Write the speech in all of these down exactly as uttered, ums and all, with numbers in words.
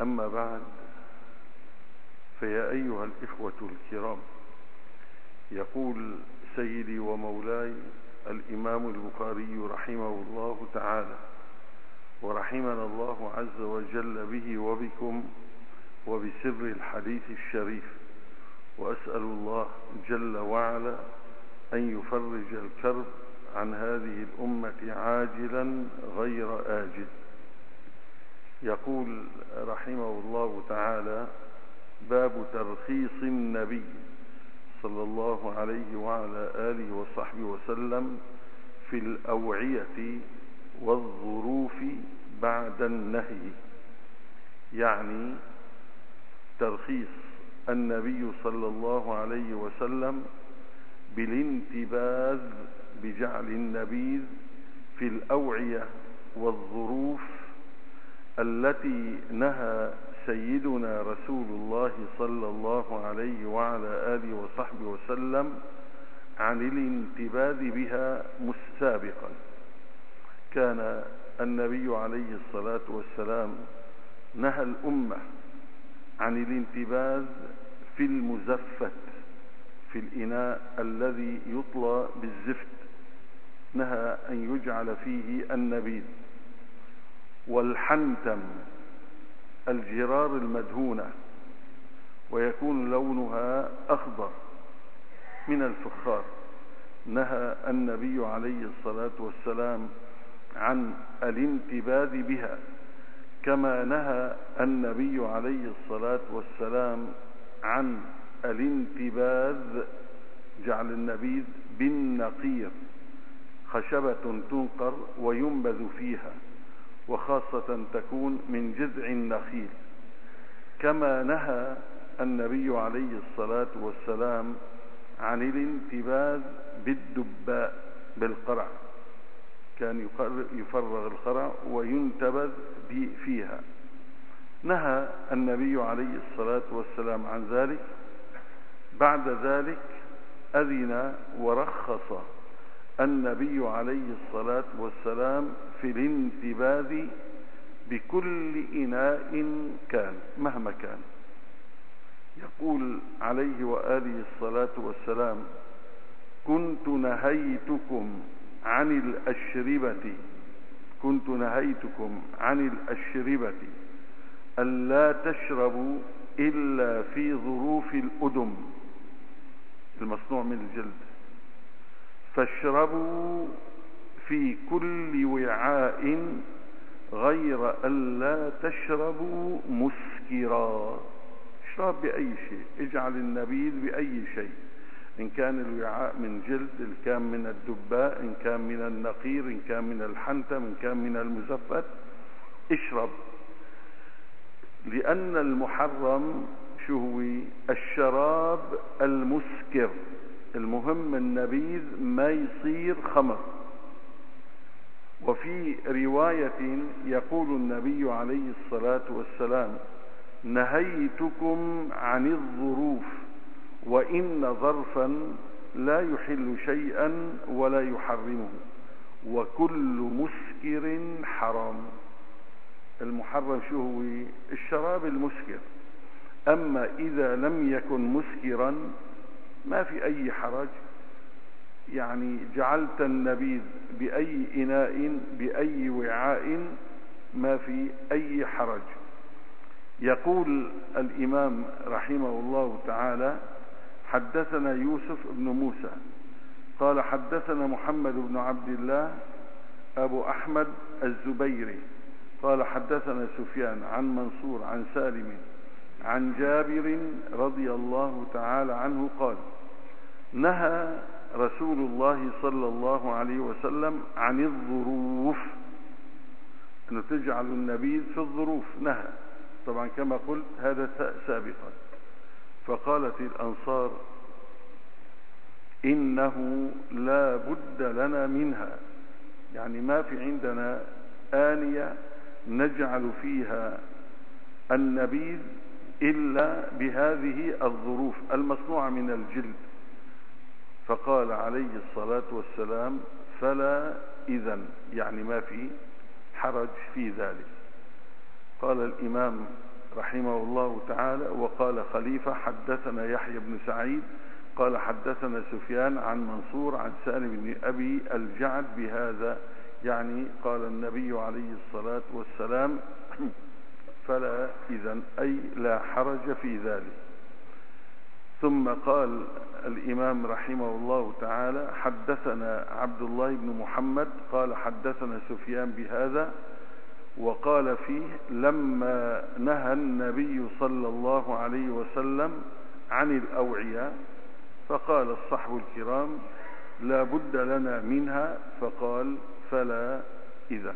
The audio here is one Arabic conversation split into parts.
أما بعد، فيا أيها الإخوة الكرام، يقول سيدي ومولاي الإمام البخاري رحمه الله تعالى، ورحمنا الله عز وجل به وبكم وبسر الحديث الشريف، وأسأل الله جل وعلا أن يفرج الكرب عن هذه الأمة عاجلا غير آجل. يقول رحمه الله تعالى: باب ترخيص النبي صلى الله عليه وعلى آله وصحبه وسلم في الأوعية والظروف بعد النهي. يعني ترخيص النبي صلى الله عليه وسلم بالانتباذ، بجعل النبيذ في الأوعية والظروف التي نهى سيدنا رسول الله صلى الله عليه وعلى آله وصحبه وسلم عن الانتباذ بها سابقا. كان النبي عليه الصلاة والسلام نهى الأمة عن الانتباذ في المزفت، في الإناء الذي يطلى بالزفت، نهى أن يجعل فيه النبيذ. والحنتم الجرار المدهونة ويكون لونها أخضر من الفخار، نهى النبي عليه الصلاة والسلام عن الانتباذ بها، كما نهى النبي عليه الصلاة والسلام عن الانتباذ، جعل النبيذ بالنقير، خشبة تنقر وينبذ فيها، وخاصة تكون من جذع النخيل. كما نهى النبي عليه الصلاة والسلام عن الانتباذ بالدباء، بالقرع، كان يفرغ القرع وينتبذ فيها. نهى النبي عليه الصلاة والسلام عن ذلك. بعد ذلك أذن ورخص النبي عليه الصلاة والسلام في الانتباذ بكل إناء كان مهما كان. يقول عليه وآله الصلاة والسلام: كنت نهيتكم عن الأشربة كنت نهيتكم عن الأشربة ألا تشربوا إلا في ظروف الأدم، المصنوع من الجلد، فاشربوا في كل وعاء غير ألا تشربوا مسكرا. اشرب بأي شيء، اجعل النبيذ بأي شيء، إن كان الوعاء من جلد، إن كان من الدباء، إن كان من النقير، إن كان من الحنتم، إن كان من المزفت، اشرب. لأن المحرم شهوي الشراب المسكر، المهم النبيذ ما يصير خمر. وفي رواية يقول النبي عليه الصلاة والسلام: نهيتكم عن الظروف، وإن ظرفا لا يحل شيئا ولا يحرمه، وكل مسكر حرام. المحرم شهوي الشراب المسكر، أما إذا لم يكن مسكرا ما في أي حرج. يعني جعلت النبيذ بأي إناء بأي وعاء ما في أي حرج. يقول الإمام رحمه الله تعالى: حدثنا يوسف بن موسى قال حدثنا محمد بن عبد الله أبو أحمد الزبيري قال حدثنا سفيان عن منصور عن سالم عن جابر رضي الله تعالى عنه قال: نهى رسول الله صلى الله عليه وسلم عن الظروف، أن تجعل النبيذ في الظروف، نهى. طبعا كما قلت هذا سابقا. فقالت الأنصار: إنه لا بد لنا منها، يعني ما في عندنا آنية نجعل فيها النبيذ إلا بهذه الظروف المصنوعة من الجلد. فقال عليه الصلاة والسلام: فلا إذن، يعني ما في حرج في ذلك. قال الإمام رحمه الله تعالى. وقال خليفة حدثنا يحيى بن سعيد قال حدثنا سفيان عن منصور عن سالم بن أبي الجعد بهذا، يعني قال النبي عليه الصلاة والسلام فلا إذن أي لا حرج في ذلك. ثم قال الإمام رحمه الله تعالى حدثنا عبد الله بن محمد قال حدثنا سفيان بهذا، وقال فيه لما نهى النبي صلى الله عليه وسلم عن الأوعية فقال الصحب الكرام لا بد لنا منها، فقال فلا إذن.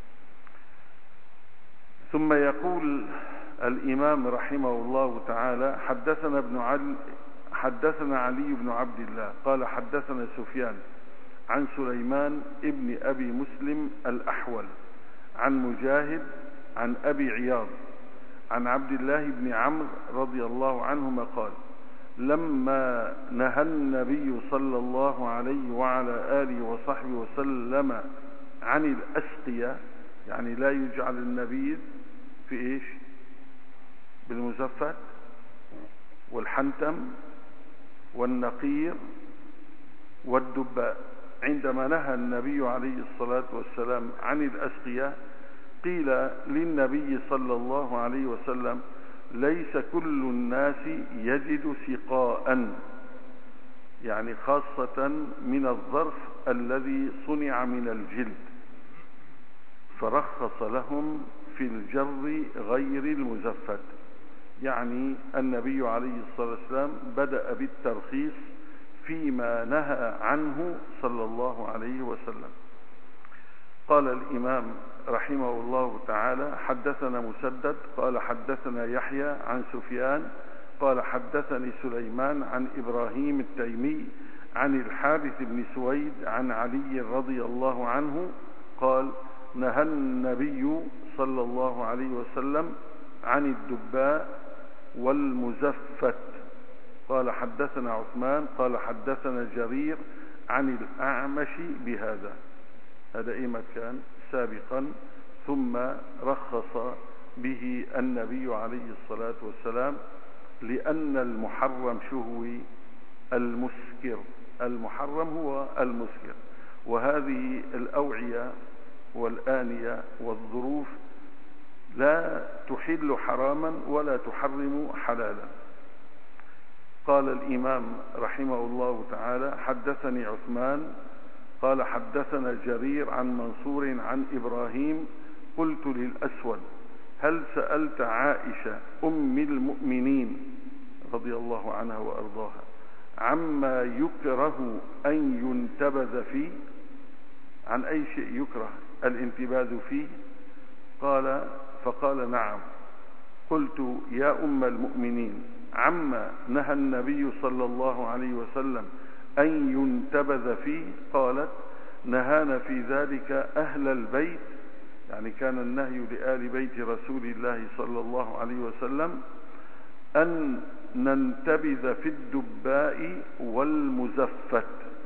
ثم يقول الإمام رحمه الله تعالى حدثنا ابن علي حدثنا علي بن عبد الله قال حدثنا سفيان عن سليمان ابن أبي مسلم الأحول عن مجاهد عن أبي عياض عن عبد الله بن عمرو رضي الله عنهما قال لما نهى النبي صلى الله عليه وعلى آله وصحبه وسلم عن الأسقية، يعني لا يجعل النبيذ في إيش؟ بالمزفت والحنتم والنقير والدباء. عندما نهى النبي عليه الصلاة والسلام عن الأسقية قيل للنبي صلى الله عليه وسلم ليس كل الناس يجد سقاء، يعني خاصة من الظرف الذي صنع من الجلد، فرخص لهم في الجر غير المزفت. يعني النبي عليه الصلاة والسلام بدأ بالترخيص فيما نهى عنه صلى الله عليه وسلم. قال الإمام رحمه الله تعالى حدثنا مسدد قال حدثنا يحيى عن سفيان قال حدثني سليمان عن إبراهيم التيمي عن الحارث بن سويد عن علي رضي الله عنه قال نهى النبي صلى الله عليه وسلم عن الدباء والمزفت. قال حدثنا عثمان قال حدثنا جرير عن الأعمش بهذا. هذا إيما كان سابقا، ثم رخص به النبي عليه الصلاة والسلام لأن المحرم شهوي المسكر، المحرم هو المسكر، وهذه الأوعية والآنية والظروف لا تحل حراما ولا تحرم حلالا. قال الإمام رحمه الله تعالى حدثني عثمان قال حدثنا جرير عن منصور عن إبراهيم قلت للأسود هل سألت عائشة أم المؤمنين رضي الله عنها وأرضاها عما يكره أن ينتبذ فيه؟ عن أي شيء يكره الانتباذ فيه؟ قال فقال نعم. قلت يا أم المؤمنين عما نهى النبي صلى الله عليه وسلم أن ينتبذ فيه؟ قالت نهانا في ذلك أهل البيت، يعني كان النهي لآل بيت رسول الله صلى الله عليه وسلم أن ننتبذ في الدباء والمزفت،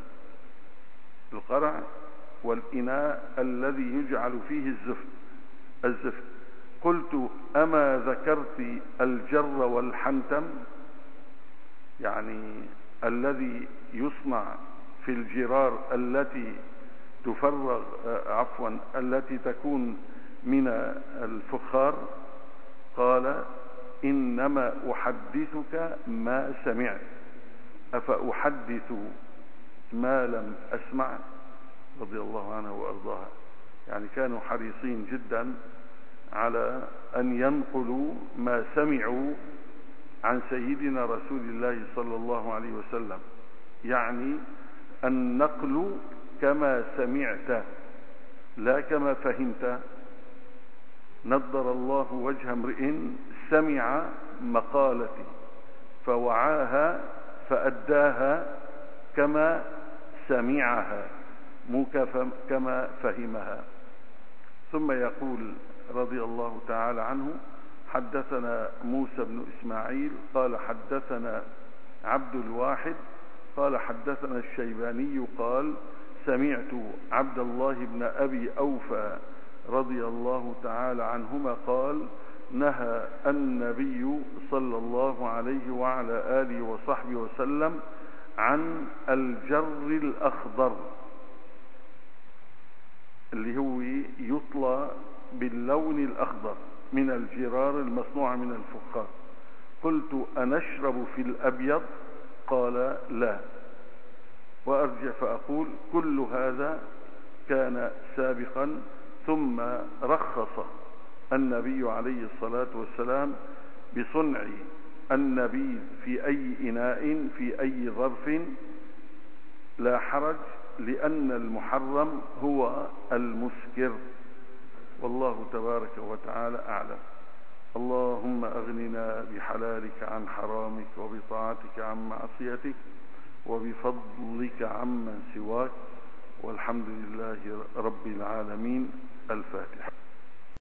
القرع والإناء الذي يجعل فيه الزفت الزفت قلت أما ذكرت الجر والحنتم، يعني الذي يصنع في الجرار التي تفرغ عفوا التي تكون من الفخار؟ قال إنما أحدثك ما سمعت أفأحدث ما لم أسمع؟ رضي الله عنها وأرضاها. يعني كانوا حريصين جدا على أن ينقلوا ما سمعوا عن سيدنا رسول الله صلى الله عليه وسلم، يعني النقل كما سمعت لا كما فهمت. نضر الله وجه امرئ سمع مقالتي فوعاها فأداها كما سمعها مو كما فهمها. ثم يقول رضي الله تعالى عنه حدثنا موسى بن إسماعيل قال حدثنا عبد الواحد قال حدثنا الشيباني قال سمعت عبد الله بن أبي أوفى رضي الله تعالى عنهما قال نهى النبي صلى الله عليه وعلى آله وصحبه وسلم عن الجر الأخضر اللي هو يطلى باللون الأخضر من الجرار المصنوع من الفخار. قلت أنشرب في الأبيض؟ قال لا. وأرجع فأقول كل هذا كان سابقا، ثم رخص النبي عليه الصلاة والسلام بصنع النبيذ في أي إناء في أي ظرف لا حرج، لأن المحرم هو المسكر. والله تبارك وتعالى أعلم. اللهم أغننا بحلالك عن حرامك، وبطاعتك عن معصيتك، وبفضلك عمن سواك، والحمد لله رب العالمين. الفاتحة.